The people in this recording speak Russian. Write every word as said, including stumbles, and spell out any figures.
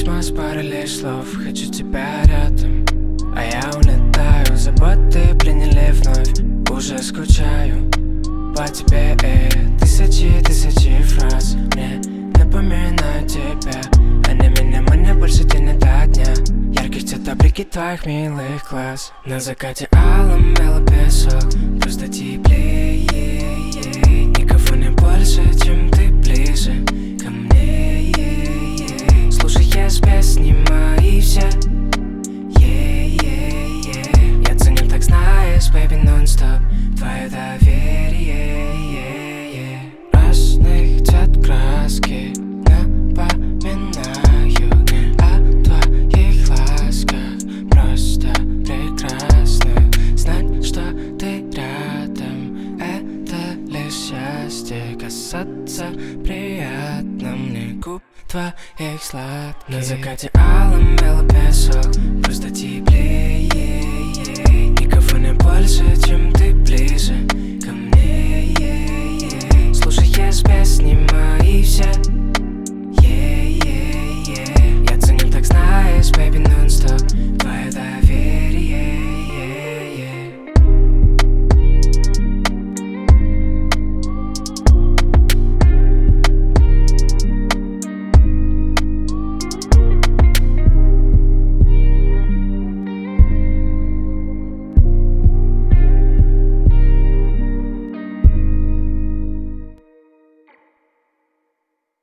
письма с парой лишь слов. Хочу тебя рядом, а я улетаю. Заботы приняли вновь, уже скучаю по тебе. И тысячи, тысячи фраз мне напоминают тебя. Они меня манят больше день ото дня. Ярких цветов блики твоих милых глаз. На закате алым белый песок, просто теплее. Никого не больше, чем ты ближе ко мне. Слушаешь песни мои все. Я ценю, так знаешь, baby, нон-стоп твое доверие. Разных цвет краски напоминаю мне о твоих ласках. Просто прекрасно знать, что ты рядом. Это лишь счастье, касаться приятно мне губ твоих сладких. На закате алым белый песок, просто теплее. Никого не больше, чем ты ближе ко мне. Слушаешь песни мои все.